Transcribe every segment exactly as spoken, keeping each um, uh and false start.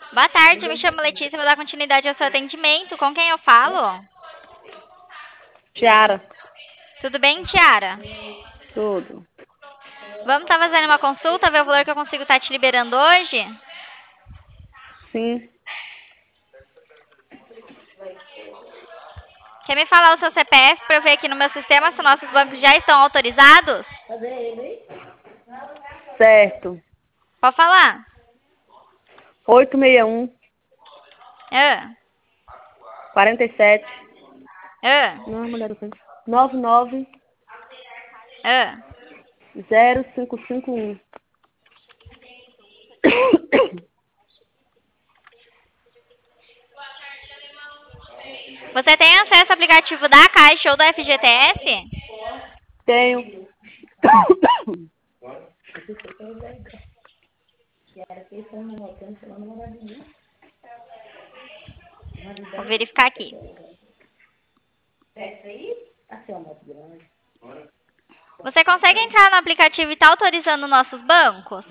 Boa tarde, me chamo Letícia, vou dar continuidade ao seu atendimento. Com quem eu falo? Tiara, Tudo bem, Tiara? tudo. Vamos estar fazendo uma consulta, ver o valor que eu consigo estar te liberando hoje? Sim, Quer me falar o seu C P F para eu ver aqui no meu sistema se nossos bancos já estão autorizados? certo. Pode falar. oito seis um, Ah, quatro sete. ah, Não, mulher do céu. nove nove ah. zero cinco cinco um. Você tem acesso ao aplicativo da Caixa ou da F G T S? Tenho. Vou verificar aqui. Você consegue entrar no aplicativo e estar autorizando nossos bancos?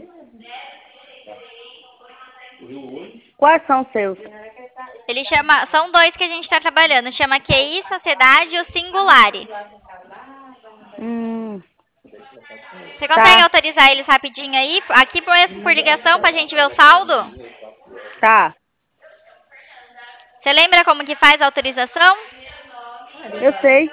Quais são os seus? Ele chama, são dois que a gente está trabalhando, chama Q I Sociedade e o Singulari. Hum, Você consegue tá, autorizar eles rapidinho aí, aqui por, por ligação, pra gente ver o saldo? tá. Você lembra como que faz a autorização? Eu sei.